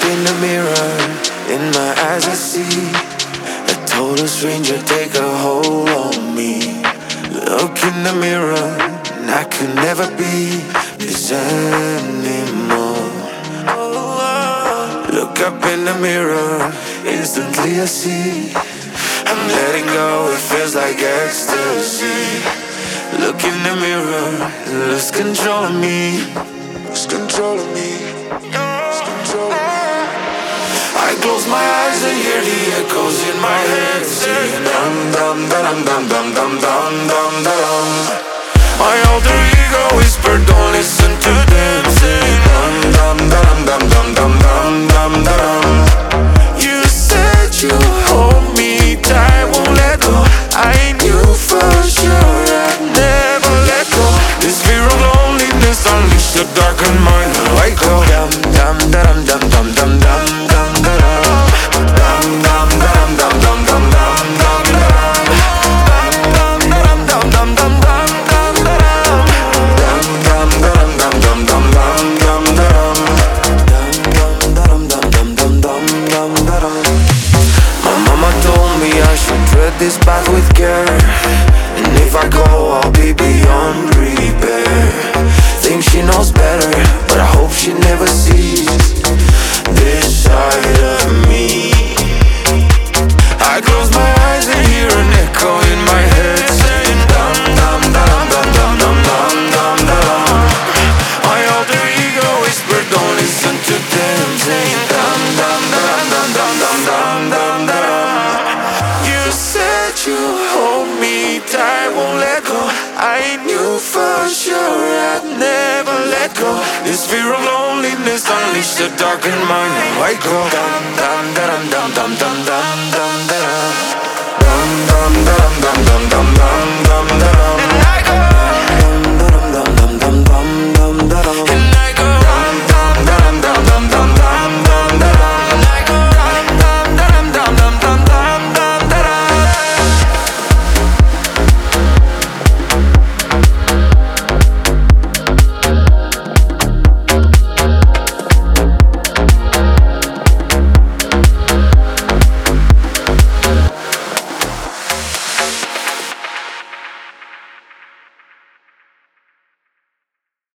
in the mirror, in my eyes I see a total stranger take a hold on me. Look in the mirror, and I could never be this anymore. Look up in the mirror, instantly I see I'm letting go, it feels like ecstasy. Look in the mirror, lose control of me. Lose control of me. Lose control of me. I close my eyes and hear the echoes in my head saying dum dum dum dum dum dum dum dum dum. My alter ego whispered, don't listen to them, saying dum dum dum dum dum dum dum dum dum. You said you hold me tight, won't let go. I knew for sure I'd never let go. This fear of loneliness unleashed the darkened mind. I go dum dum dum dum dum dum dum dum dum dum dum dum dum dum dum dum dum this path with care, and if I go, I'll be beyond repair. Think she knows better, but I hope she never sees this side of me. I close my eyes and hear an echo in my head saying dum dum dum dum dum dum dum dum dum. My alter ego whispered, don't listen to them, saying dum dum dum dum dum dum dum dum dum. You hold me tight, won't let go. I knew for sure I'd never let go. This fear of loneliness unleashed the darkened mind. I go dum dum dum dum dum dum dum dum dum dum dum dum dum dum dum dum dum.